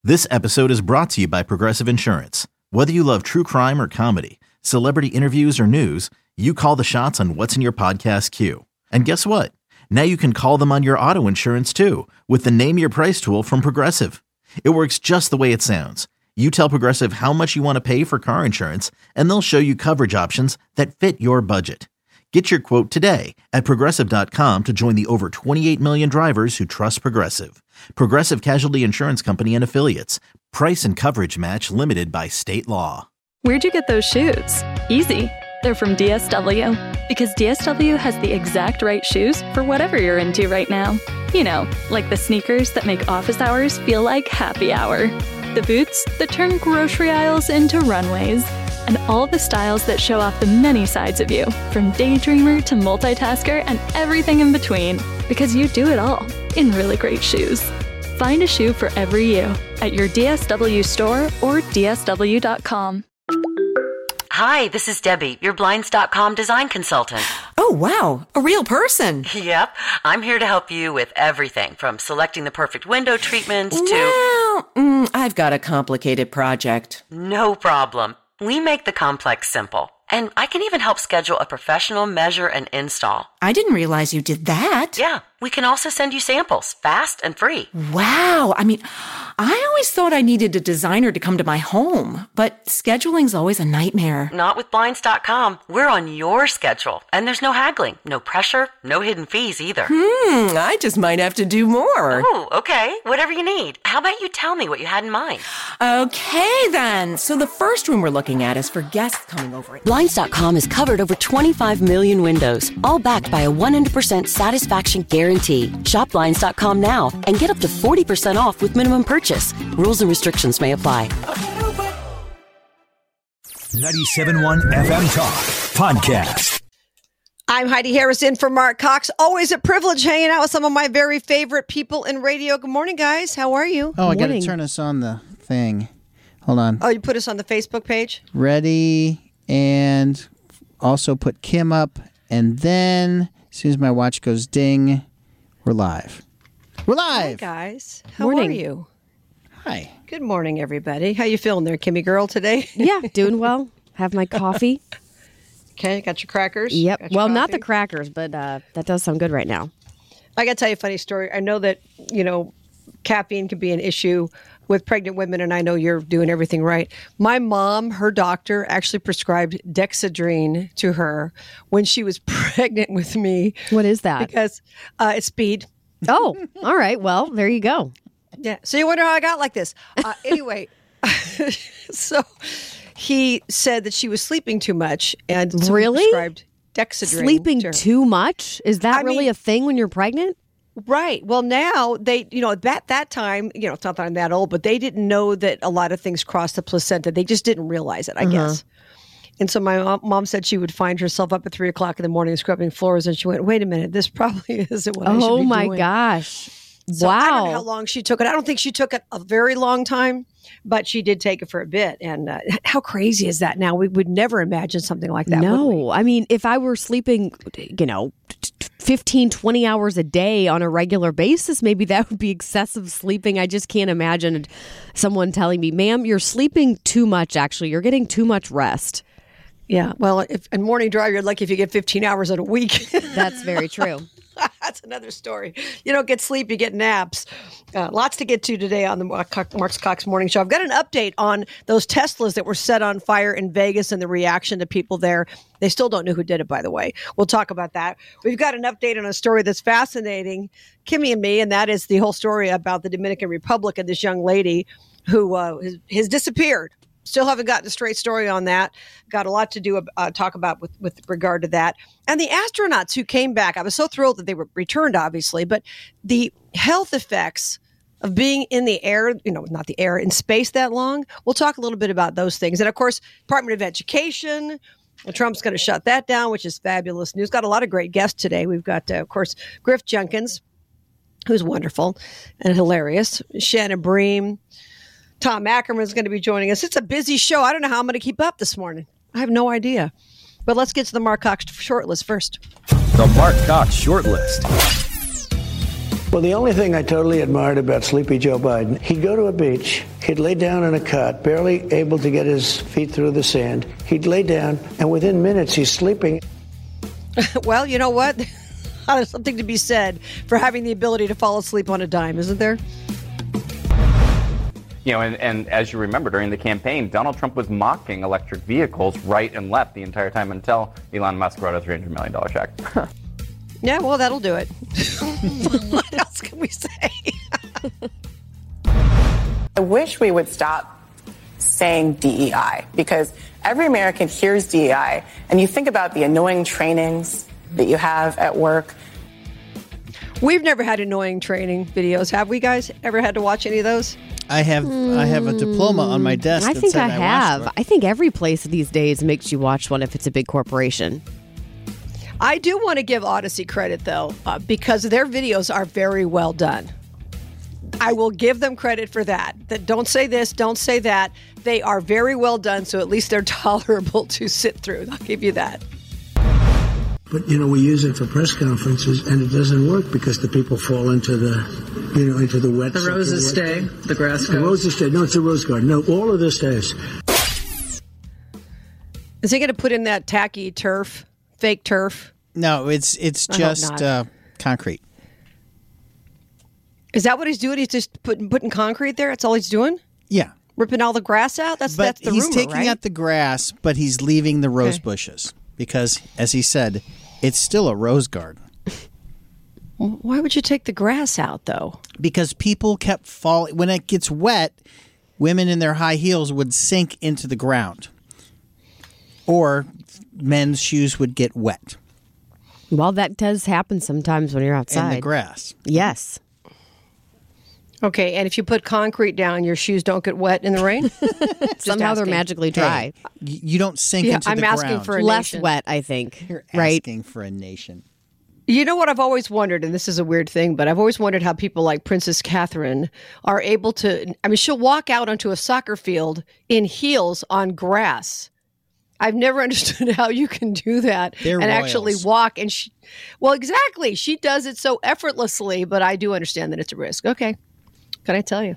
This episode is brought to you by Progressive Insurance. Whether you love true crime or comedy, celebrity interviews or news, you call the shots on what's in your podcast queue. And guess what? Now you can call them on your auto insurance too with the Name Your Price tool from Progressive. It works just the way it sounds. You tell Progressive how much you want to pay for car insurance, and they'll show you coverage options that fit your budget. Get your quote today at Progressive.com to join the over 28 million drivers who trust Progressive. Progressive Casualty Insurance Company and Affiliates. Price and coverage match limited by state law. Where'd you get those shoes? Easy. They're from DSW. Because DSW has the exact right shoes for whatever you're into right now. You know, like the sneakers that make office hours feel like happy hour. The boots that turn grocery aisles into runways. And all the styles that show off the many sides of you, from daydreamer to multitasker and everything in between. Because you do it all in really great shoes. Find a shoe for every you at your DSW store or DSW.com. Hi, this is Debbie, your Blinds.com design consultant. Oh, wow. A real person. Yep. I'm here to help you with everything from selecting the perfect window treatments to... Well, I've got a complicated project. No problem. We make the complex simple. And I can even help schedule a professional measure and install. I didn't realize you did that. Yeah, we can also send you samples, fast and free. Wow. I mean, I always thought I needed a designer to come to my home, but scheduling's always a nightmare. Not with Blinds.com. We're on your schedule, and there's no haggling, no pressure, no hidden fees either. I just might have to do more. Oh, okay. Whatever you need. How about you tell me what you had in mind? Okay, then. So the first room we're looking at is for guests coming over. Blinds.com has covered over 25 million windows, all backed by a 100% satisfaction guarantee. Shop Blinds.com now and get up to 40% off with minimum purchase. Rules and restrictions may apply. 97.1 FM Talk Podcast. I'm Heidi Harrison for Mark Cox. Always a privilege hanging out with some of my very favorite people in radio. Good morning, guys. How are you? Oh, I got to turn us on the thing. Hold on. Oh, you put us on the Facebook page? Ready, and also put Kim up, and then as soon as my watch goes ding, we're live. We're live. Hi, guys. How are you? Hi. Good morning, everybody. How you feeling there, Kimmy girl, today? Yeah, doing well. Have my coffee. Okay, got your crackers? Yep. Got your Well, not coffee? the crackers, but that does sound good right now. I got to tell you a funny story. I know that, caffeine can be an issue with pregnant women, and I know you're doing everything right. My mom, her doctor, actually prescribed Dexedrine to her when she was pregnant with me. What is that? Because it's speed. Oh, all right. Well, there you go. Yeah. So you wonder how I got like this. Anyway, so he said that she was sleeping too much, and so he Really? prescribed Dexedrine. Sleeping to her. too much? Is that I really mean- a thing when you're pregnant? Right. Well, now they, that time, it's not that I'm that old, but they didn't know that a lot of things cross the placenta. They just didn't realize it, I guess. And so my mom said she would find herself up at 3 o'clock in the morning scrubbing floors, and she went, "Wait a minute, this probably isn't what I should be Oh doing." my gosh. So I don't know how Wow. long she took it. I don't think she took it a very long time, but she did take it for a bit. And how crazy is that now? We would never imagine something like that. would we? No. I mean, if I were sleeping, 15, 20 hours a day on a regular basis, maybe that would be excessive sleeping. I just can't imagine someone telling me, "Ma'am, you're sleeping too much, actually. You're getting too much rest." Yeah. Well, if in morning drive, you're lucky if you get 15 hours in a week. That's very true. That's another story. You don't get sleep, you get naps. Lots to get to today on the Mark Cox Morning Show. I've got an update on those Teslas that were set on fire in Vegas and the reaction to people there. They still don't know who did it, by the way. We'll talk about that. We've got an update on a story that's fascinating, Kimmy and me, and that is the whole story about the Dominican Republic and this young lady who has disappeared. Still haven't gotten a straight story on that. Got a lot to do talk about with regard to that. And the astronauts who came back, I was so thrilled that they were returned, obviously, but the health effects of being in the air, not the air, in space that long. We'll talk a little bit about those things. And of course, Department of Education, Trump's going to shut that down, which is fabulous news. Got a lot of great guests today. We've got, of course, Griff Junkins, who's wonderful and hilarious. Shannon Bream. Tom Ackerman's going to be joining us. It's a busy show. I don't know how I'm going to keep up this morning. I have no idea. But let's get to the Mark Cox shortlist first. The Mark Cox Shortlist. Well, the only thing I totally admired about Sleepy Joe Biden, he'd go to a beach, he'd lay down in a cot, barely able to get his feet through the sand. He'd lay down, and within minutes, he's sleeping. Well, you know what? There's something to be said for having the ability to fall asleep on a dime, isn't there? You know, and as you remember, during the campaign, Donald Trump was mocking electric vehicles right and left the entire time until Elon Musk wrote a $300 million check. Yeah, well, that'll do it. What else can we say? I wish we would stop saying DEI, because every American hears DEI, and you think about the annoying trainings that you have at work. We've never had annoying training videos, have we, guys? Ever had to watch any of those? I have a diploma on my desk. I think I have. watched I think every place these days makes you watch one if it's a big corporation. I do want to give Odyssey credit, though, because their videos are very well done. I will give them credit for that. That don't say this, don't say that. They are very well done, so at least they're tolerable to sit through. I'll give you that. But, we use it for press conferences, and it doesn't work because the people fall into the, into the wet. The roses stay, the grass goes. The roses stay. No, it's a rose garden. No, all of this stays. Is he going to put in that tacky turf, fake turf? No, it's just concrete. Is that what he's doing? He's just putting concrete there? That's all he's doing? Yeah. Ripping all the grass out? That's the rumor, he's taking right? out the grass, but he's leaving the rose bushes. Because, as he said, it's still a rose garden. Why would you take the grass out, though? Because people kept falling. When it gets wet, women in their high heels would sink into the ground. Or men's shoes would get wet. Well, that does happen sometimes when you're outside. In the grass. Yes. Okay, and if you put concrete down, your shoes don't get wet in the rain? Somehow they're magically dry. Hey, you don't sink into the ground. I'm asking for a less nation. wet, I think. You're right? asking for a nation. You know what I've always wondered, and this is a weird thing, but I've always wondered how people like Princess Catherine are able to, she'll walk out onto a soccer field in heels on grass. I've never understood how you can do that They're and royals. actually walk. And well, exactly. She does it so effortlessly, but I do understand that it's a risk. Okay. Can I tell you?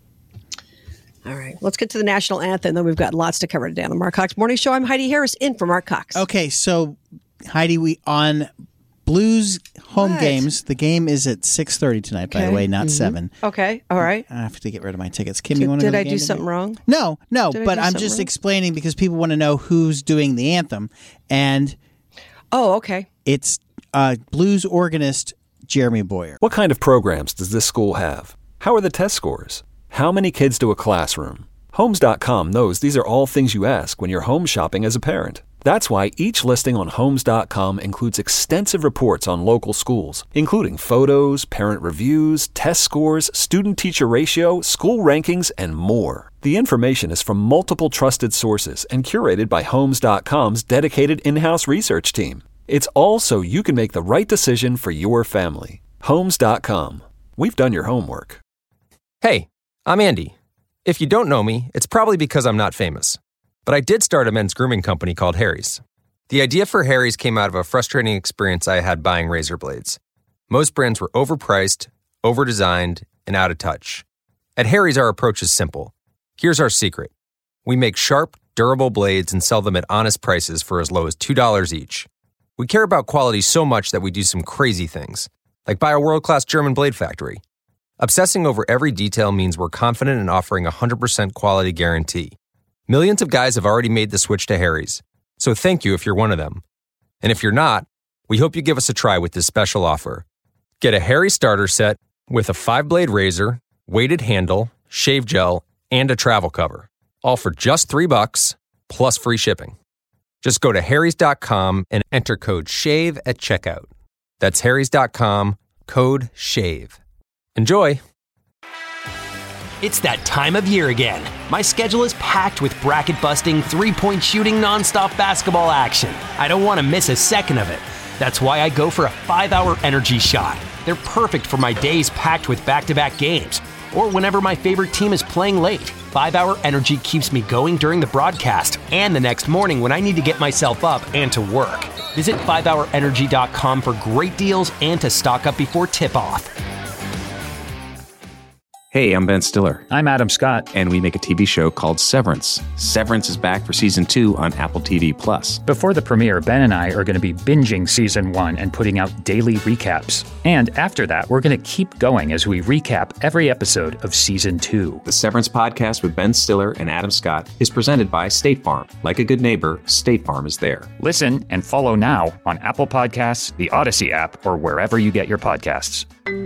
All right. Let's get to the national anthem. Then we've got lots to cover today on the Mark Cox Morning Show. I'm Heidi Harris, in for Mark Cox. Okay, so Heidi, we on Blues home games. The game is at 6:30 tonight, by the way, not 7. Okay. All right. I have to get rid of my tickets. Kim, you want to go to the Did I game do today? something wrong? No, Did I but do I'm something just wrong? explaining because people want to know who's doing the anthem. And okay. It's blues organist Jeremy Boyer. What kind of programs does this school have? How are the test scores? How many kids to a classroom? Homes.com knows these are all things you ask when you're home shopping as a parent. That's why each listing on Homes.com includes extensive reports on local schools, including photos, parent reviews, test scores, student-teacher ratio, school rankings, and more. The information is from multiple trusted sources and curated by Homes.com's dedicated in-house research team. It's all so you can make the right decision for your family. Homes.com. We've done your homework. Hey, I'm Andy. If you don't know me, it's probably because I'm not famous. But I did start a men's grooming company called Harry's. The idea for Harry's came out of a frustrating experience I had buying razor blades. Most brands were overpriced, overdesigned, and out of touch. At Harry's, our approach is simple. Here's our secret. We make sharp, durable blades and sell them at honest prices for as low as $2 each. We care about quality so much that we do some crazy things, like buy a world-class German blade factory. Obsessing over every detail means we're confident in offering a 100% quality guarantee. Millions of guys have already made the switch to Harry's, so thank you if you're one of them. And if you're not, we hope you give us a try with this special offer. Get a Harry's starter set with a 5-blade razor, weighted handle, shave gel, and a travel cover, all for just $3 plus free shipping. Just go to harrys.com and enter code SHAVE at checkout. That's harrys.com, code SHAVE. Enjoy! It's that time of year again. My schedule is packed with bracket-busting, three-point shooting, nonstop basketball action. I don't want to miss a second of it. That's why I go for a 5-hour energy shot. They're perfect for my days packed with back-to-back games, or whenever my favorite team is playing late. 5-hour energy keeps me going during the broadcast and the next morning when I need to get myself up and to work. Visit 5hourenergy.com for great deals and to stock up before tip-off. Hey, I'm Ben Stiller. I'm Adam Scott. And we make a TV show called Severance. Severance is back for Season 2 on Apple TV+. Before the premiere, Ben and I are going to be binging Season 1 and putting out daily recaps. And after that, we're going to keep going as we recap every episode of Season 2. The Severance podcast with Ben Stiller and Adam Scott is presented by State Farm. Like a good neighbor, State Farm is there. Listen and follow now on Apple Podcasts, the Odyssey app, or wherever you get your podcasts.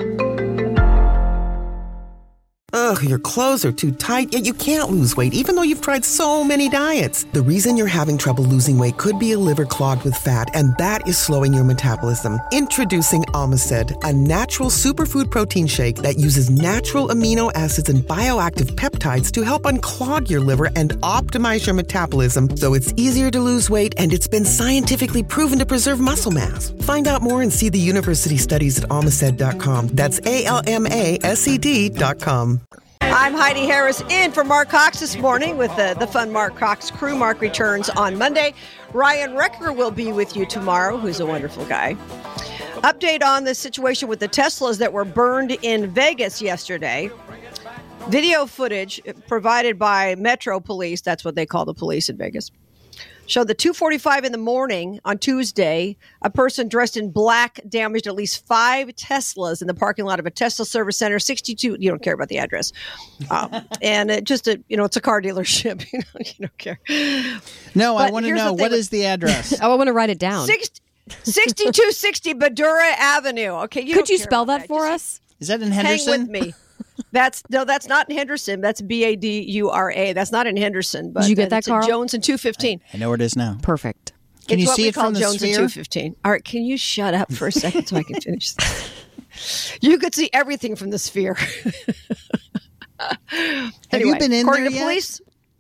Ugh, your clothes are too tight, yet you can't lose weight even though you've tried so many diets. The reason you're having trouble losing weight could be a liver clogged with fat, and that is slowing your metabolism. Introducing Omicid, a natural superfood protein shake that uses natural amino acids and bioactive peptides to help unclog your liver and optimize your metabolism so it's easier to lose weight, and it's been scientifically proven to preserve muscle mass. Find out more and see the university studies at Omicid.com. That's ALMASED.com. I'm Heidi Harris in for Mark Cox this morning with the fun Mark Cox crew. Mark returns on Monday. Ryan Recker will be with you tomorrow, who's a wonderful guy. Update on the situation with the Teslas that were burned in Vegas yesterday. Video footage provided by Metro Police, that's what they call the police in Vegas, showed the 2:45 in the morning on Tuesday, a person dressed in black damaged at least 5 Teslas in the parking lot of a Tesla service center, 62. You don't care about the address. And it's a car dealership. You don't care. No, but I want to know, what is the address? I want to write it down. 6260 Badura Avenue. Okay. Could you spell that for us? Is that in Henderson? Hang with me. That's not in Henderson. That's Badura. That's not in Henderson. But did you get that, Carl? Jones and 215. I know where it is now. Perfect. Can you what see we it call from the Jones sphere? and 215. All right, can you shut up for a second so I can finish this? You could see everything from the sphere. Have you been in according there to yet? police,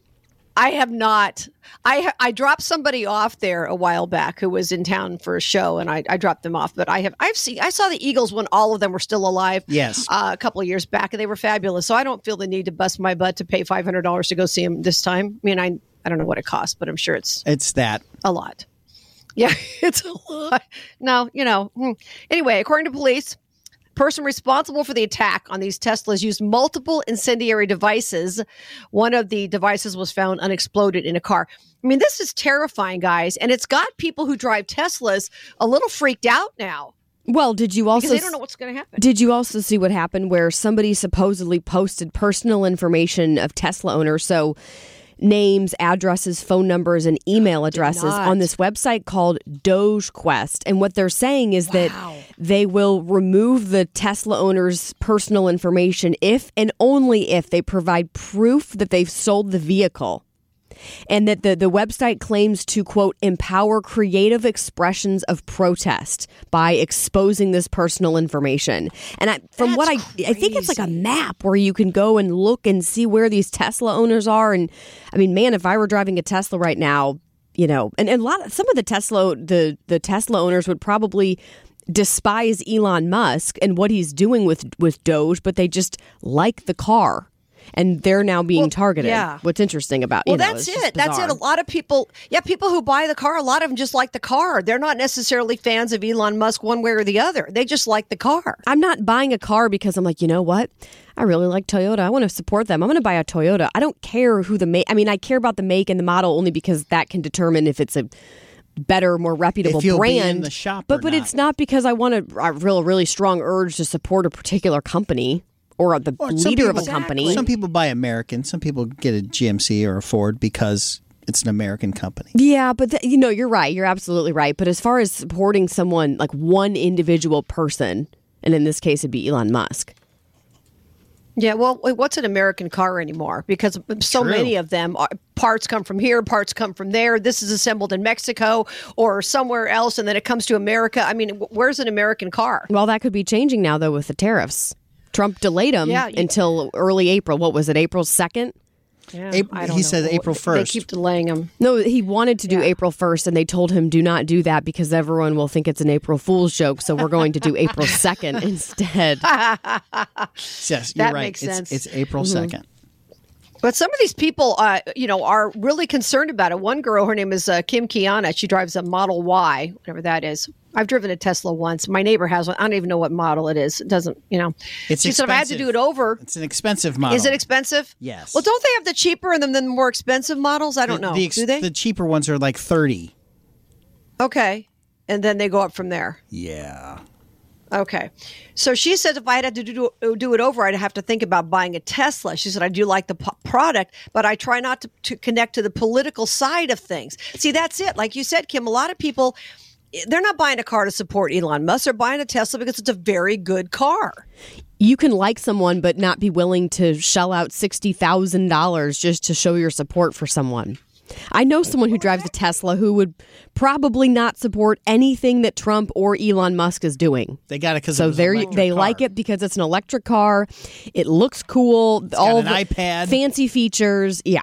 I have not. I dropped somebody off there a while back who was in town for a show, and I dropped them off. But I saw the Eagles when all of them were still alive. Yes, a couple of years back, and they were fabulous. So I don't feel the need to bust my butt to pay $500 to go see them this time. I mean, I don't know what it costs, but I'm sure it's that a lot. Yeah, it's a lot. No, Anyway, according to police, person responsible for the attack on these Teslas used multiple incendiary devices. One of the devices was found unexploded in a car. I mean, this is terrifying, guys. And it's got people who drive Teslas a little freaked out now. Well, did you also... Because they don't know what's going to happen. Did you also see what happened where somebody supposedly posted personal information of Tesla owners? So names, addresses, phone numbers, and email addresses on this website called DogeQuest. And what they're saying is that they will remove the Tesla owner's personal information if and only if they provide proof that they've sold the vehicle. And that the website claims to, quote, empower creative expressions of protest by exposing this personal information. And I think it's like a map where you can go and look and see where these Tesla owners are. And I mean, man, if I were driving a Tesla right now, and some of the Tesla owners would probably despise Elon Musk and what he's doing with Doge, but they just like the car. And they're now being targeted. Yeah. What's interesting about that's it. That's it. A lot of people, people who buy the car, a lot of them just like the car. They're not necessarily fans of Elon Musk one way or the other. They just like the car. I'm not buying a car because I'm like, you know what? I really like Toyota. I want to support them. I'm going to buy a Toyota. I don't care who the make. I mean, I care about the make and the model only because that can determine if it's a better, more reputable brand. Be in the shop but it's not because I want a really strong urge to support a particular company. Or the leader of a company. Some people buy American. Some people get a GMC or a Ford because it's an American company. Yeah, but you're right. You're absolutely right. But as far as supporting someone, like one individual person, and in this case it'd be Elon Musk. Yeah, well, what's an American car anymore? Because so many of them, parts come from here, parts come from there. This is assembled in Mexico or somewhere else, and then it comes to America. I mean, where's an American car? Well, that could be changing now, though, with the tariffs. Trump delayed them until early April. What was it, April 2nd? Yeah, he said April 1st. They keep delaying them. No, he wanted to do April 1st, and they told him, do not do that because everyone will think it's an April Fool's joke, so we're going to do April 2nd instead. Yes, you're that right. Makes sense. It's April 2nd. But some of these people, are really concerned about it. One girl, her name is Kim Kiana. She drives a Model Y, whatever that is. I've driven a Tesla once. My neighbor has one. I don't even know what model it is. It doesn't, It's she said if I had to do it over. It's an expensive model. Is it expensive? Yes. Well, don't they have the cheaper and then the more expensive models? I don't know. Do they? The cheaper ones are like $30. Okay. And then they go up from there. Yeah. Okay. So she said if I had to do it over, I'd have to think about buying a Tesla. She said, I do like the product, but I try not to connect to the political side of things. See, that's it. Like you said, Kim, a lot of people, they're not buying a car to support Elon Musk. They're buying a Tesla because it's a very good car. You can like someone but not be willing to shell out $60,000 just to show your support for someone. I know someone who drives a Tesla who would probably not support anything that Trump or Elon Musk is doing. They got it because they like it because it's an electric car. It looks cool. It's all got an iPad, fancy features. Yeah.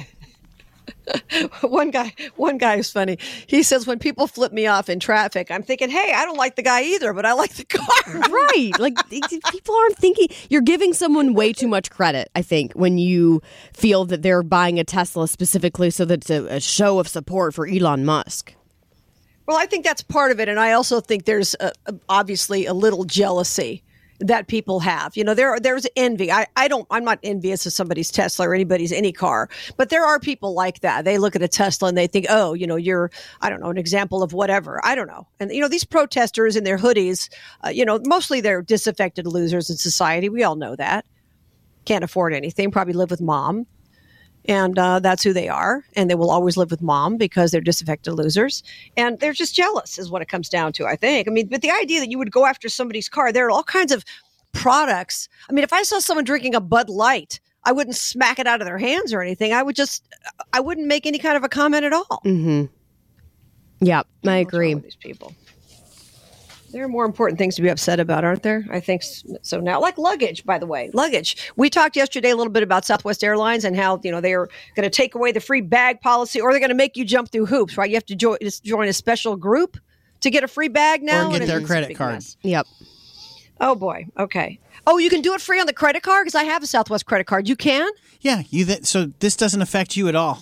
One guy is funny. He says, when people flip me off in traffic, I'm thinking, hey, I don't like the guy either, but I like the car. Right. Like, people aren't thinking. You're giving someone way too much credit, I think, when you feel that they're buying a Tesla specifically so that it's a show of support for Elon Musk. Well, I think that's part of it. And I also think there's obviously a little jealousy that people have. There's envy. I'm not envious of somebody's Tesla or any car, but there are people like that. They look at a Tesla and they think, oh, you're, I don't know, an example of whatever. I don't know. And, these protesters in their hoodies, mostly they're disaffected losers in society. We all know that. Can't afford anything, probably live with mom. And that's who they are. And they will always live with mom because they're disaffected losers. And they're just jealous is what it comes down to, I think. I mean, but the idea that you would go after somebody's car, there are all kinds of products. I mean, if I saw someone drinking a Bud Light, I wouldn't smack it out of their hands or anything. I wouldn't make any kind of a comment at all. Mm-hmm. Yeah, I agree. These people. There are more important things to be upset about, aren't there? I think so now. Like luggage, by the way. Luggage. We talked yesterday a little bit about Southwest Airlines and how, they are going to take away the free bag policy, or they're going to make you jump through hoops, right? You have to join a special group to get a free bag now. Or get their credit card. Mess. Yep. Oh, boy. Okay. Oh, you can do it free on the credit card? Because I have a Southwest credit card. You can? Yeah. So this doesn't affect you at all.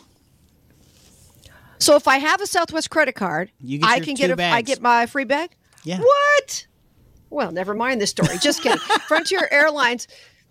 So if I have a Southwest credit card, I get my free bag? Yeah. What? Well, never mind this story. Just kidding. Frontier Airlines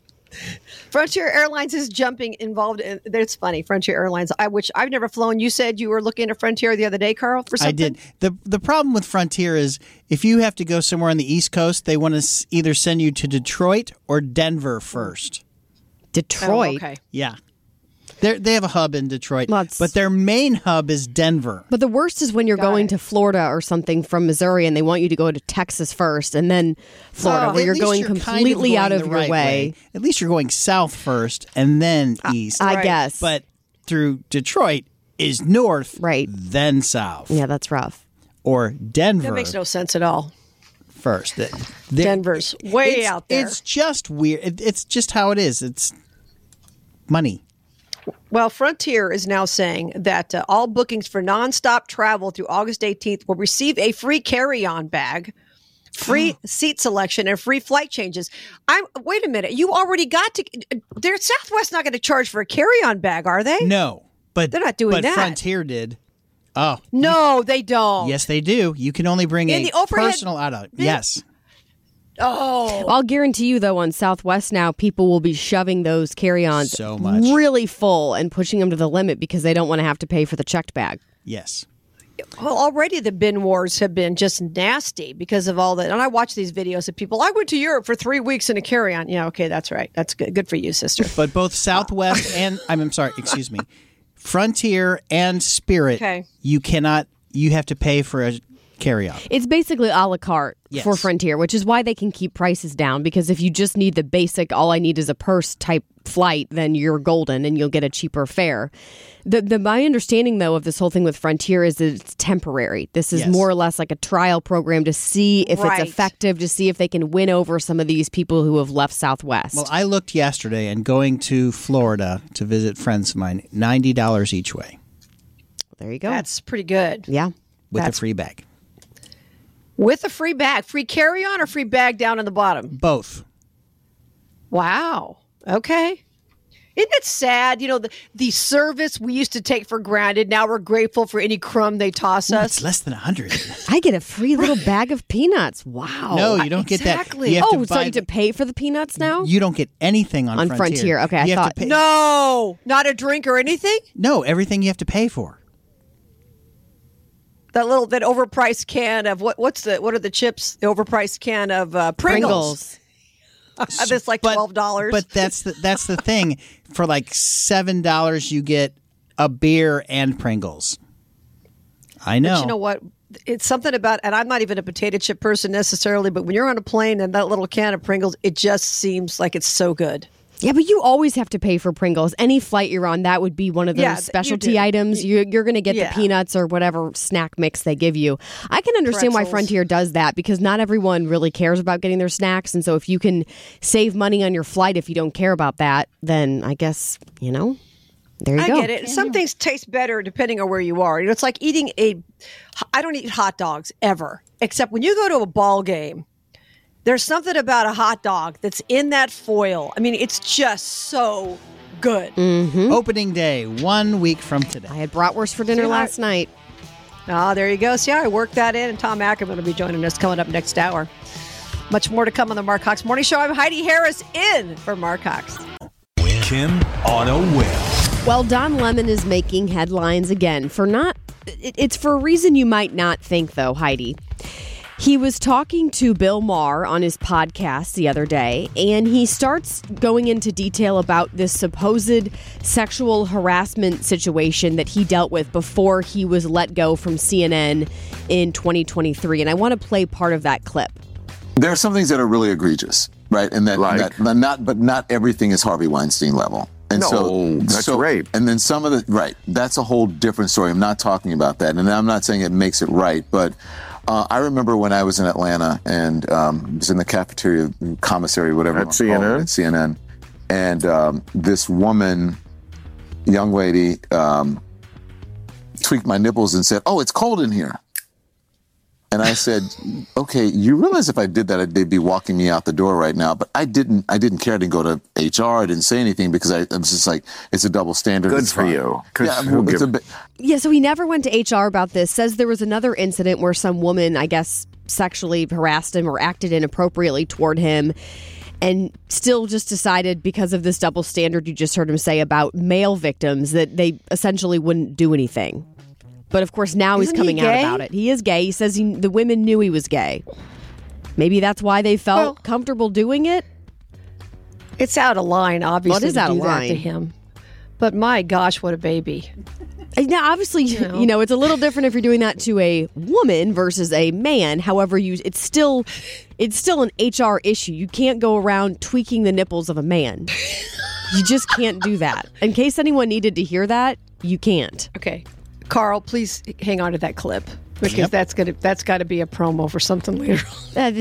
is involved in. It's funny. Frontier Airlines, which I've never flown. You said you were looking at Frontier the other day, Carl, for something? I did. The problem with Frontier is if you have to go somewhere on the East Coast, they want to either send you to Detroit or Denver first. Detroit? Oh, okay. Yeah. They have a hub in Detroit, but their main hub is Denver. But the worst is when you're going to Florida or something from Missouri and they want you to go to Texas first and then Florida, where you're going completely out of your way. At least you're going south first and then east. I guess. But through Detroit is north, then south. Yeah, that's rough. Or Denver. That makes no sense at all. First. Denver's way out there. It's just weird. It's just how it is. It's money. Well, Frontier is now saying that all bookings for nonstop travel through August 18th will receive a free carry-on bag, free seat selection, and free flight changes. Wait a minute. You already got to... Southwest not going to charge for a carry-on bag, are they? No, but they're not doing that. But Frontier did. Oh. No, they don't. Yes, they do. You can only bring in a personal out. Yes. Oh. I'll guarantee you, though, on Southwest now, people will be shoving those carry-ons so much really full and pushing them to the limit because they don't want to have to pay for the checked bag. Yes. Well, already the bin wars have been just nasty because of all that. And I watch these videos of people. I went to Europe for 3 weeks in a carry-on. Yeah, okay, that's right. That's good. Good for you, sister. But both Southwest and I'm sorry, excuse me, Frontier and Spirit, you have to pay for a carry-on. It's basically a la carte for Frontier, which is why they can keep prices down, because if you just need the basic, all I need is a purse type flight, then you're golden and you'll get a cheaper fare. My understanding, though, of this whole thing with Frontier is that it's temporary. This is more or less like a trial program to see if it's effective, to see if they can win over some of these people who have left Southwest. Well, I looked yesterday, and going to Florida to visit friends of mine, $90 each way. There you go. That's pretty good. Yeah. With a free bag. With a free bag. Free carry-on or free bag down in the bottom? Both. Wow. Okay. Isn't it sad? The service we used to take for granted. Now we're grateful for any crumb they toss us. It's less than 100. I get a free little bag of peanuts. Wow. No, you don't get that. Exactly. You have to So buy you have to pay for the peanuts now? You don't get anything on Frontier. Okay, You I have thought. to pay. No, not a drink or anything? No, everything you have to pay for. That overpriced can of what are the chips? The overpriced can of Pringles. That's like $12. But that's the thing. For like $7, you get a beer and Pringles. I know. But you know what? It's something about, and I'm not even a potato chip person necessarily, but when you're on a plane and that little can of Pringles, it just seems like it's so good. Yeah, but you always have to pay for Pringles. Any flight you're on, that would be one of those specialty items. You're going to get the peanuts or whatever snack mix they give you. I can understand why Frontier does that because not everyone really cares about getting their snacks. And so if you can save money on your flight if you don't care about that, then I guess, there you go. I get it. Some things taste better depending on where you are. It's like eating I don't eat hot dogs ever, except when you go to a ball game. There's something about a hot dog that's in that foil. I mean, it's just so good. Mm-hmm. Opening day, 1 week from today. I had bratwurst for dinner last night. Oh, there you go. See, I worked that in. And Tom Ackerman will be joining us coming up next hour. Much more to come on the Mark Cox Morning Show. I'm Heidi Harris in for Mark Cox. Kim on a whim. Well, Don Lemon is making headlines again it's for a reason you might not think, though, Heidi. He was talking to Bill Maher on his podcast the other day, and he starts going into detail about this supposed sexual harassment situation that he dealt with before he was let go from CNN in 2023. And I want to play part of that clip. There are some things that are really egregious, right? And not everything is Harvey Weinstein level. And that's rape. And then some of that's a whole different story. I'm not talking about that. And I'm not saying it makes it right, but I remember when I was in Atlanta and was in the cafeteria, commissary, whatever. At CNN? At CNN. And this young lady, tweaked my nipples and said, "Oh, it's cold in here." And I said, "Okay, you realize if I did that, they'd be walking me out the door right now." But I didn't care. I didn't go to HR. I didn't say anything because I was just like, it's a double standard. Good for you. Yeah, so he never went to HR about this. Says there was another incident where some woman, I guess, sexually harassed him or acted inappropriately toward him. And still just decided because of this double standard you just heard him say about male victims that they essentially wouldn't do anything. But of course, now he's coming out about it. He is gay. He says the women knew he was gay. Maybe that's why they felt comfortable doing it. It's out of line, obviously. Well, it is out of line to him. But my gosh, what a baby! Now, obviously, it's a little different if you're doing that to a woman versus a man. However, it's still an HR issue. You can't go around tweaking the nipples of a man. You just can't do that. In case anyone needed to hear that, you can't. Okay. Carl, please hang on to that clip because that's got to be a promo for something later on.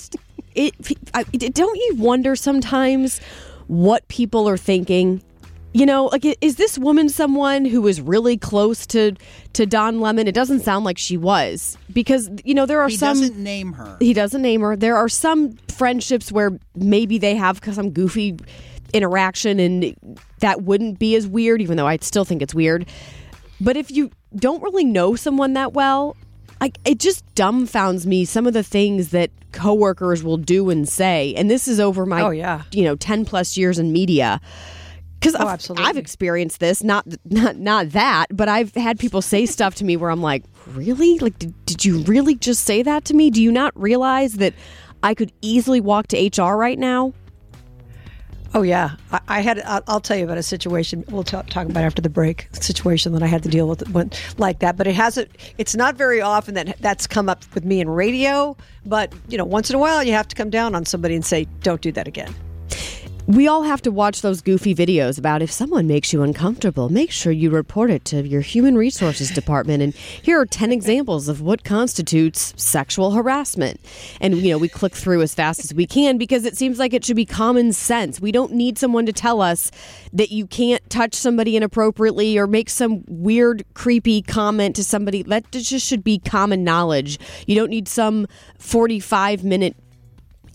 Don't you wonder sometimes what people are thinking? Is this woman someone who was really close to Don Lemon? It doesn't sound like she was because, there are some... He doesn't name her. He doesn't name her. There are some friendships where maybe they have some goofy interaction and that wouldn't be as weird, even though I still think it's weird. But if you don't really know someone that well, it just dumbfounds me some of the things that coworkers will do and say. And this is over my 10 plus years in media. Because I've experienced this, not that, but I've had people say stuff to me where I'm like, really? Like, did you really just say that to me? Do you not realize that I could easily walk to HR right now? Oh, yeah. I'll tell you about a situation. We'll talk about it after the break. A situation that I had to deal with like that. But it's not very often that's come up with me in radio. But, once in a while, you have to come down on somebody and say, don't do that again. We all have to watch those goofy videos about if someone makes you uncomfortable, make sure you report it to your human resources department. And here are 10 examples of what constitutes sexual harassment. And, we click through as fast as we can because it seems like it should be common sense. We don't need someone to tell us that you can't touch somebody inappropriately or make some weird, creepy comment to somebody. That just should be common knowledge. You don't need some 45-minute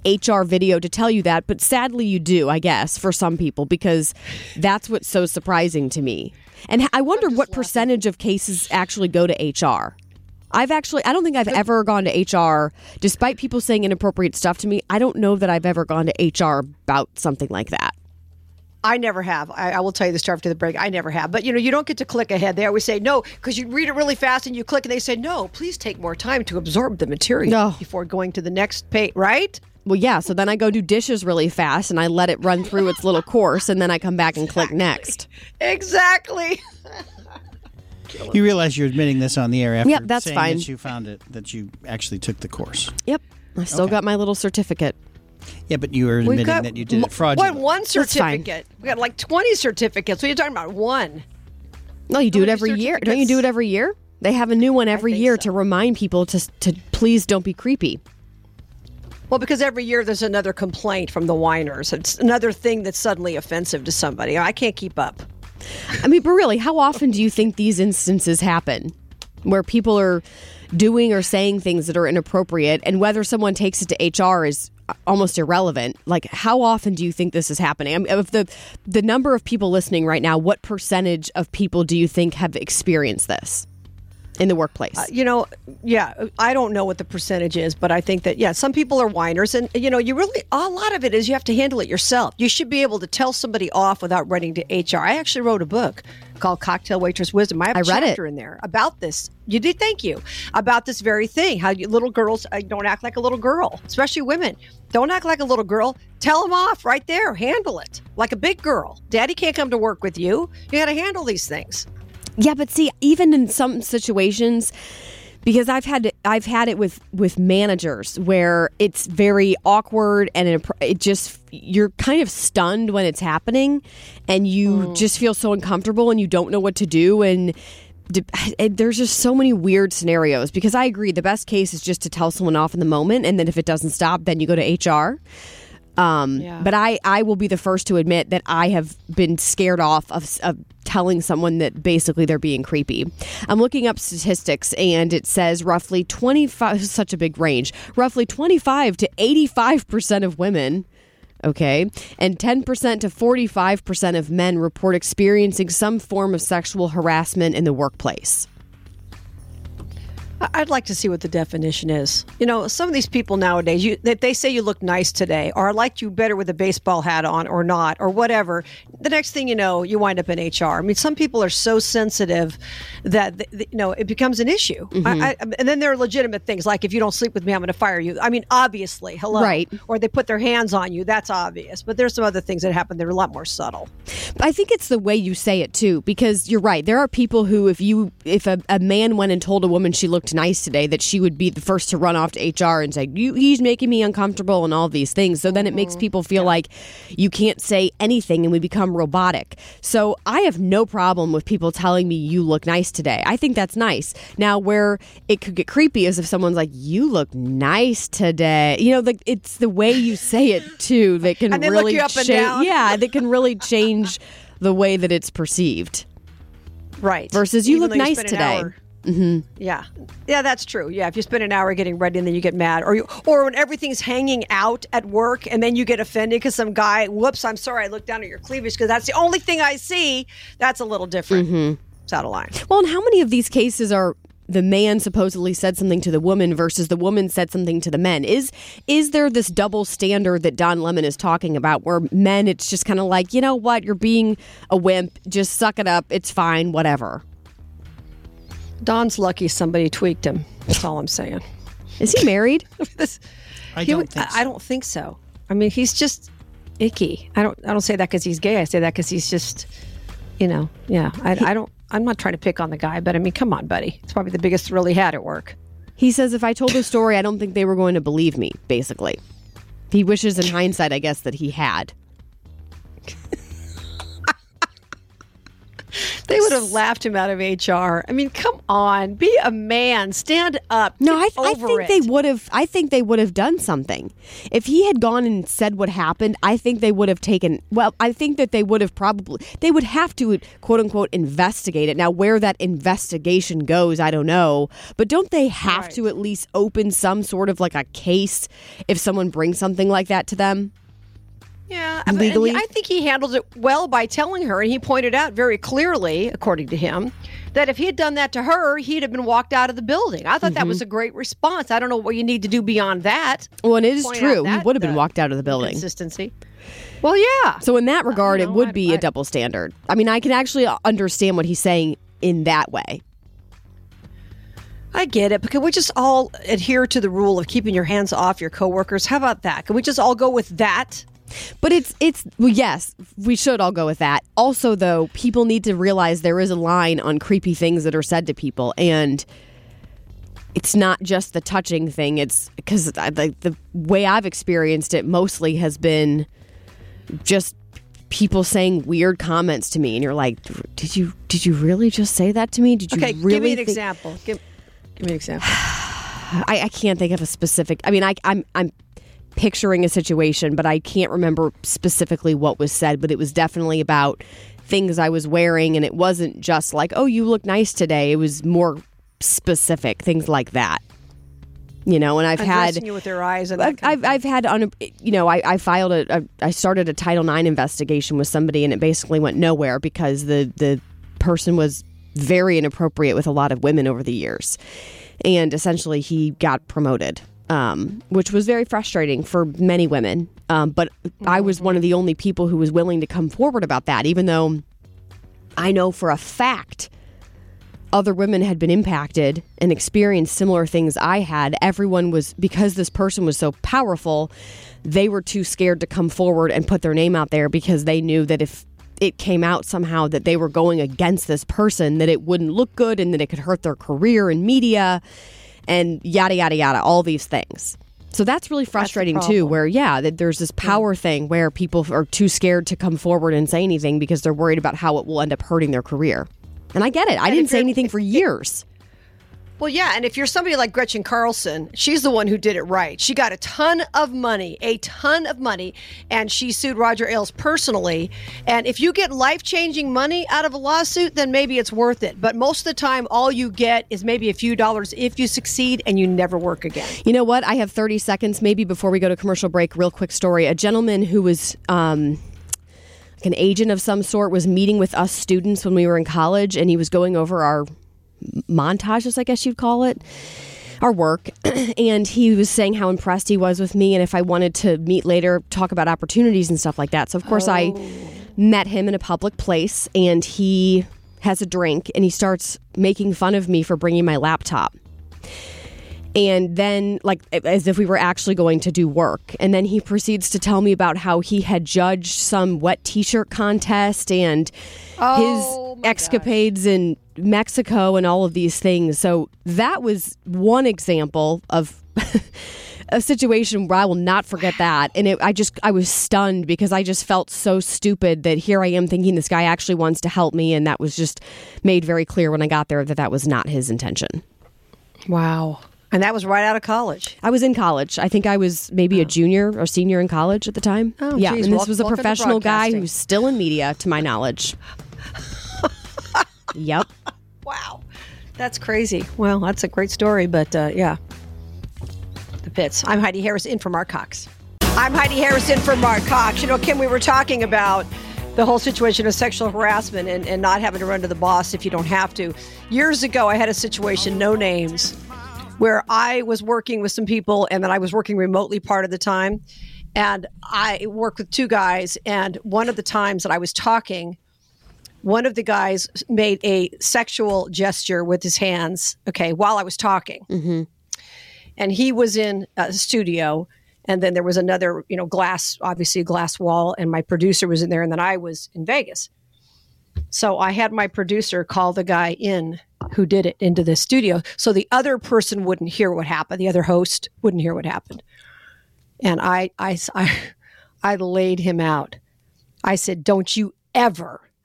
HR video to tell you that, but sadly you do, I guess, for some people, because that's what's so surprising to me. And I wonder what percentage of cases actually go to HR. I don't think I've ever gone to HR, despite people saying inappropriate stuff to me. I don't know that I've ever gone to HR about something like that. I never have. I will tell you the story after the break. I never have. But, you don't get to click ahead. They always say no, because you read it really fast and you click and they say, no, please take more time to absorb the material before going to the next page, right? Well, yeah. So then I go do dishes really fast and I let it run through its little course and then I come back and click next. Exactly. You realize you're admitting this on the air after that's saying fine. that you found it, that you actually took the course. Yep. I still got my little certificate. Yeah, but you were admitting that you did it fraudulently. One certificate. We got like 20 certificates. What are you talking about? One. No, you do it every year. Don't you do it every year? They have a new one every year to remind people to please don't be creepy. Well, because every year there's another complaint from the whiners. It's another thing that's suddenly offensive to somebody. I can't keep up. I mean, but really, how often do you think these instances happen where people are doing or saying things that are inappropriate, and whether someone takes it to HR is almost irrelevant? Like, how often do you think this is happening? I mean, of the number of people listening right now, what percentage of people do you think have experienced this in the workplace? I don't know what the percentage is, but I think that, some people are whiners. And, a lot of it is you have to handle it yourself. You should be able to tell somebody off without running to HR. I actually wrote a book called Cocktail Waitress Wisdom. I have a chapter in there about this. You did, thank you, about this very thing. How little girls don't act like a little girl, especially women. Don't act like a little girl. Tell them off right there. Handle it like a big girl. Daddy can't come to work with you. You got to handle these things. Yeah, but see, even in some situations, because I've had it with managers where it's very awkward and you're kind of stunned when it's happening, and you just feel so uncomfortable and you don't know what to do, and there's just so many weird scenarios. Because I agree, the best case is just to tell someone off in the moment, and then if it doesn't stop, then you go to HR. But I will be the first to admit that I have been scared off of telling someone that basically they're being creepy. I'm looking up statistics, and it says roughly 25, such a big range, roughly 25 to 85% of women, okay, and 10% to 45% of men report experiencing some form of sexual harassment in the workplace. I'd like to see what the definition is. Some of these people nowadays, they say you look nice today, or I liked you better with a baseball hat on, or not, or whatever. The next thing you know, you wind up in HR. I mean, some people are so sensitive that it becomes an issue. Mm-hmm. And then there are legitimate things like, if you don't sleep with me, I'm going to fire you. I mean, obviously, hello. Right. Or they put their hands on you. That's obvious. But there's some other things that happen that are a lot more subtle. I think it's the way you say it too, because you're right. There are people who, if a man went and told a woman she looked nice today, that she would be the first to run off to HR and say, he's making me uncomfortable and all these things. So then it makes people feel like you can't say anything, and we become robotic. So I have no problem with people telling me you look nice today. I think that's nice. Now, where it could get creepy is if someone's like, you look nice today. It's the way you say it too that can and they really look you up and down. Yeah, that can really change the way that it's perceived. Right. Versus you look nice today. Mm-hmm. Yeah, that's true. Yeah, if you spend an hour getting ready and then you get mad, or when everything's hanging out at work and then you get offended because some guy, whoops, I'm sorry, I looked down at your cleavage because that's the only thing I see. That's a little different. Mm-hmm. It's out of line. Well, and how many of these cases are the man supposedly said something to the woman versus the woman said something to the men? Is there this double standard that Don Lemon is talking about, where men, it's just kind of like, you know what, you're being a wimp, just suck it up, it's fine, whatever? Don's lucky somebody tweaked him. That's all I'm saying. Is he married? I don't think so. I mean, he's just icky. I don't say that because he's gay. I say that because he's just, I'm not trying to pick on the guy, but I mean, come on, buddy. It's probably the biggest thrill he had at work. He says, if I told the story, I don't think they were going to believe me, basically. He wishes in hindsight, I guess, that he had. They would have laughed him out of HR. I mean, come on. Be a man. Stand up. No, I think they would have. I think they would have done something if he had gone and said what happened. I think they would have taken. Well, I think that they would have they would have to, quote unquote, investigate it. Now, where that investigation goes, I don't know. But don't they have to at least open some sort of like a case if someone brings something like that to them? Yeah, legally. I think he handled it well by telling her, and he pointed out very clearly, according to him, that if he had done that to her, he'd have been walked out of the building. I thought that was a great response. I don't know what you need to do beyond that. Well, and it is true. He would have been walked out of the building. Consistency. Well, yeah. So in that regard, it would be a double standard. I mean, I can actually understand what he's saying in that way. I get it, but can we just all adhere to the rule of keeping your hands off your coworkers? How about that? Can we just all go with that? But well, yes, we should all go with that. Also, though, people need to realize there is a line on creepy things that are said to people, and it's not just the touching thing. It's because the way I've experienced it mostly has been just people saying weird comments to me, and you're like, "Did you really just say that to me? Did you really?" Give me an example. Give me an example. I can't think of a specific. I mean, I'm picturing a situation, but I can't remember specifically what was said, but it was definitely about things I was wearing, and it wasn't just like, oh, you look nice today. It was more specific, things like that. You know, and I've had you with their eyes. And I've had, I filed I started a Title IX investigation with somebody, and it basically went nowhere because the person was very inappropriate with a lot of women over the years. And essentially he got promoted. Which was very frustrating for many women. But I was one of the only people who was willing to come forward about that, even though I know for a fact other women had been impacted and experienced similar things I had. Everyone was, because this person was so powerful, they were too scared to come forward and put their name out there because they knew that if it came out somehow that they were going against this person, that it wouldn't look good and that it could hurt their career in media. And yada, yada, yada, all these things. So that's really frustrating, too, where, that there's this power thing where people are too scared to come forward and say anything because they're worried about how it will end up hurting their career. And I get it. I didn't say anything for years. Well, yeah, and if you're somebody like Gretchen Carlson, she's the one who did it right. She got a ton of money, and she sued Roger Ailes personally. And if you get life-changing money out of a lawsuit, then maybe it's worth it. But most of the time, all you get is maybe a few dollars if you succeed and you never work again. You know what? I have 30 seconds maybe before we go to commercial break. Real quick story. A gentleman who was an agent of some sort was meeting with us students when we were in college, and he was going over our montages, I guess you'd call it, our work. And he was saying how impressed he was with me, and if I wanted to meet later, talk about opportunities and stuff like that. So of course I met him in a public place, and he has a drink, and he starts making fun of me for bringing my laptop. And then, like, as if we were actually going to do work. And then he proceeds to tell me about how he had judged some wet t-shirt contest and his escapades in Mexico and all of these things. So that was one example of a situation where I will not forget that. And I was stunned because I just felt so stupid that here I am thinking this guy actually wants to help me. And that was just made very clear when I got there that was not his intention. Wow. And that was right out of college. I was in college. I think I was maybe a junior or senior in college at the time. Oh, yeah. Geez, and this was a professional guy broadcasting. who's still in media, to my knowledge. Yep. Wow. That's crazy. Well, that's a great story, but yeah. The pits. I'm Heidi Harris in for Mark Cox. I'm Heidi Harris in for Mark Cox. You know, Kim, we were talking about the whole situation of sexual harassment and not having to run to the boss if you don't have to. Years ago, I had a situation, no names, where I was working with some people and then I was working remotely part of the time. And I worked with two guys. And one of the times that I was talking, one of the guys made a sexual gesture with his hands, while I was talking. Mm-hmm. And he was in a studio. And then there was another, glass, obviously a glass wall. And my producer was in there. And then I was in Vegas. So I had my producer call the guy in who did it into the studio. So the other person wouldn't hear what happened. The other host wouldn't hear what happened. And I laid him out. I said, don't you ever,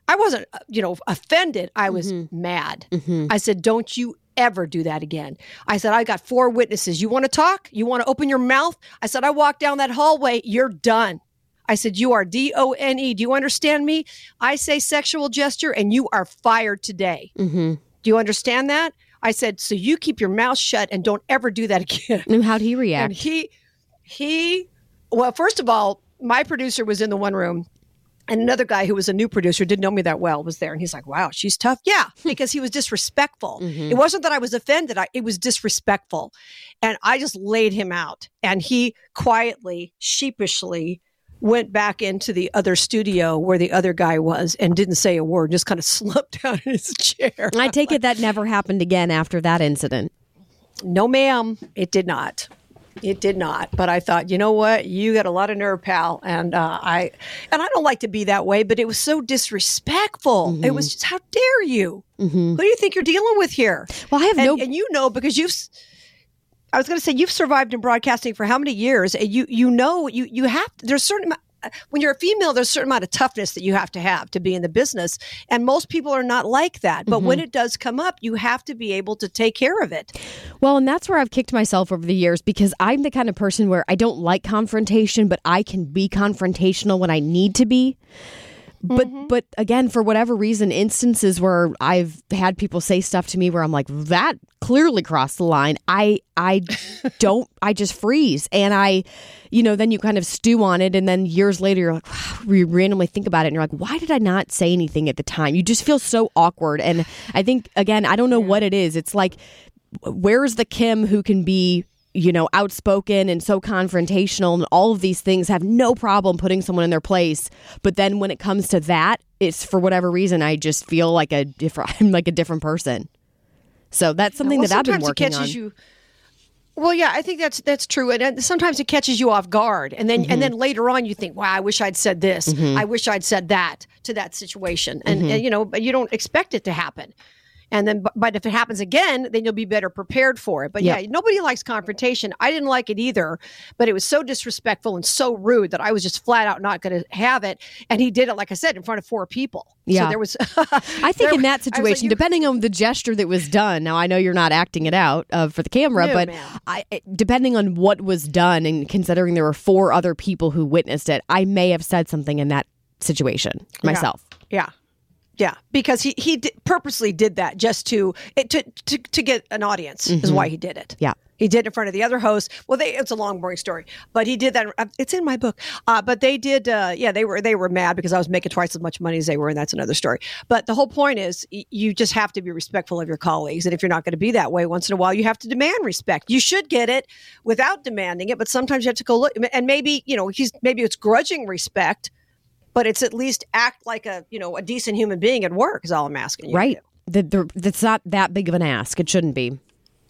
I wasn't, offended. I was mad. I said, don't you ever do that again. I said, I got 4 witnesses. You want to talk? You want to open your mouth? I said, I walked down that hallway. You're done. I said, you are DONE. Do you understand me? I say sexual gesture and you are fired today. Do you understand that? I said, so you keep your mouth shut and don't ever do that again. And how'd he react? And well, first of all, my producer was in the one room. And another guy who was a new producer, didn't know me that well, was there. And he's like, wow, she's tough. Yeah, because he was disrespectful. It wasn't that I was offended. It was disrespectful. And I just laid him out. And he quietly, sheepishly went back into the other studio where the other guy was and didn't say a word, just kind of slumped down in his chair. I take it that never happened again after that incident. No, ma'am, it did not. It did not. But I thought, you know what? You got a lot of nerve, pal. And I don't like to be that way, but it was so disrespectful. It was just, how dare you? Who do you think you're dealing with here? Well, I have and because I was going to say, you've survived in broadcasting for how many years? You have, there's certain, when you're a female, there's a certain amount of toughness that you have to be in the business. And most people are not like that. But when it does come up, you have to be able to take care of it. Well, and that's where I've kicked myself over the years, because I'm the kind of person where I don't like confrontation, but I can be confrontational when I need to be. But again, for whatever reason, instances where I've had people say stuff to me where I'm like, that clearly crossed the line. I just freeze. And then you kind of stew on it. And then years later, you're like, you randomly think about it and you're like, why did I not say anything at the time? You just feel so awkward. And I think, again, I don't know what it is. It's like, where's the Kim who can be, outspoken and so confrontational and all of these things, have no problem putting someone in their place. But then when it comes to that, it's for whatever reason, I just feel like I'm like a different person. So that's something that I've been working on. Well, yeah, I think that's true. And sometimes it catches you off guard. And then later on you think, wow, I wish I'd said this. I wish I'd said that to that situation. And but you don't expect it to happen. And then, but if it happens again, then you'll be better prepared for it. But yeah, nobody likes confrontation. I didn't like it either, but it was so disrespectful and so rude that I was just flat out not going to have it. And he did it, like I said, in front of 4 people. Yeah. So there was. I think in that situation, like, depending on the gesture that was done, now I know you're not acting it out for the camera, but depending on what was done and considering there were 4 other people who witnessed it, I may have said something in that situation myself. Yeah. Yeah, because he purposely did that just to get an audience is why he did it. Yeah. He did it in front of the other hosts. Well, it's a long, boring story, but he did that. It's in my book. But they did. They were mad because I was making twice as much money as they were, and that's another story. But the whole point is, you just have to be respectful of your colleagues, and if you're not going to be that way, once in a while, you have to demand respect. You should get it without demanding it, but sometimes you have to go look, and maybe maybe it's grudging respect. But it's at least act like a decent human being at work is all I'm asking you. Right. That's not that big of an ask. It shouldn't be.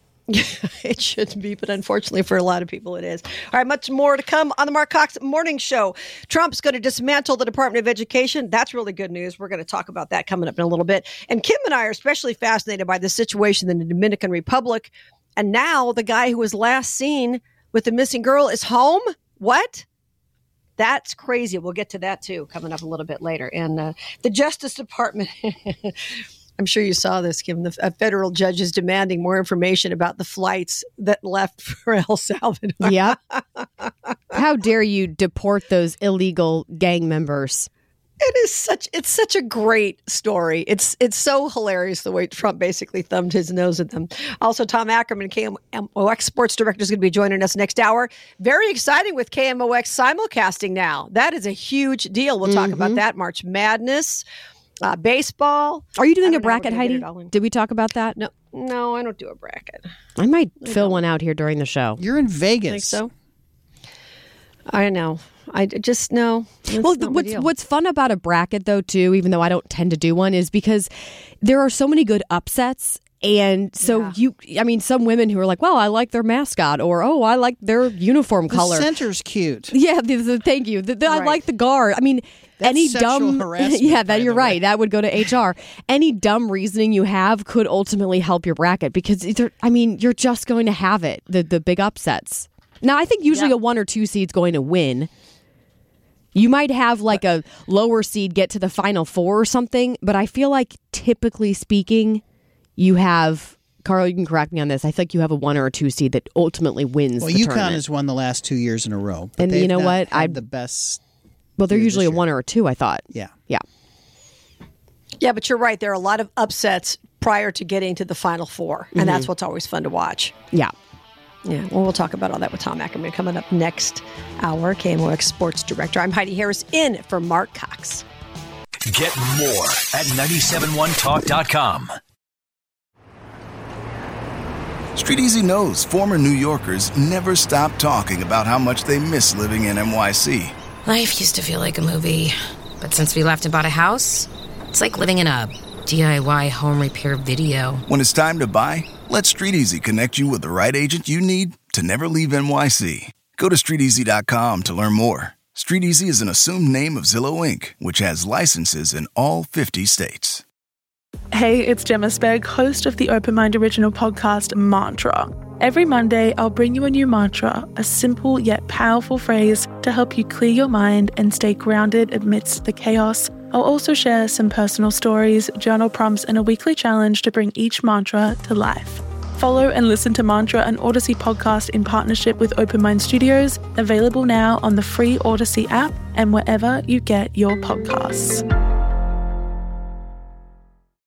It shouldn't be, but unfortunately for a lot of people it is. All right, much more to come on the Mark Cox Morning Show. Trump's going to dismantle the Department of Education. That's really good news. We're going to talk about that coming up in a little bit. And Kim and I are especially fascinated by the situation in the Dominican Republic. And now the guy who was last seen with the missing girl is home? What? That's crazy. We'll get to that, too, coming up a little bit later. And the Justice Department, I'm sure you saw this, Kim, a federal judge is demanding more information about the flights that left for El Salvador. Yeah. How dare you deport those illegal gang members? It's such a great story. It's so hilarious the way Trump basically thumbed his nose at them. Also, Tom Ackerman, KMOX sports director, is going to be joining us next hour. Very exciting with KMOX simulcasting now. That is a huge deal. We'll talk about that. March Madness, baseball. Are you doing a bracket, Heidi? Did we talk about that? No, I don't do a bracket. I might fill one out here during the show. You're in Vegas. Think so? I know. I just know. Well, what's fun about a bracket, though, too, even though I don't tend to do one, is because there are so many good upsets. And so some women who are like, well, I like their mascot, or, oh, I like their uniform color. The center's cute. Yeah, thank you. I like the guard. I mean, that's any dumb harassment. Yeah, that you're right. That would go to HR. Any dumb reasoning you have could ultimately help your bracket because you're just going to have it. The big upsets. Now, I think usually a 1 or 2 seed's going to win. You might have like a lower seed get to the Final Four or something, but I feel like typically speaking, you have, Carl, you can correct me on this, I think you have a 1 or a 2 seed that ultimately wins the tournament. UConn has won the last 2 years in a row. And you know what? I'd the best. Well, they're usually a 1 or a 2, I thought. Yeah. Yeah. Yeah, but you're right. There are a lot of upsets prior to getting to the Final Four, and that's what's always fun to watch. Yeah. Yeah, well, we'll talk about all that with Tom Ackerman coming up next hour. KMOX Sports Director. I'm Heidi Harris in for Mark Cox. Get more at 971talk.com. Street Easy knows former New Yorkers never stop talking about how much they miss living in NYC. Life used to feel like a movie, but since we left and bought a house, it's like living in a DIY home repair video. When it's time to buy, let Street Easy connect you with the right agent you need to never leave NYC. Go to StreetEasy.com to learn more. Street Easy is an assumed name of Zillow Inc., which has licenses in all 50 states. Hey, it's Gemma Spegg, host of the Open Mind original podcast, Mantra. Every Monday, I'll bring you a new mantra, a simple yet powerful phrase to help you clear your mind and stay grounded amidst the chaos. I'll also share some personal stories, journal prompts, and a weekly challenge to bring each mantra to life. Follow and listen to Mantra, an Odyssey podcast in partnership with Open Mind Studios, available now on the free Odyssey app and wherever you get your podcasts.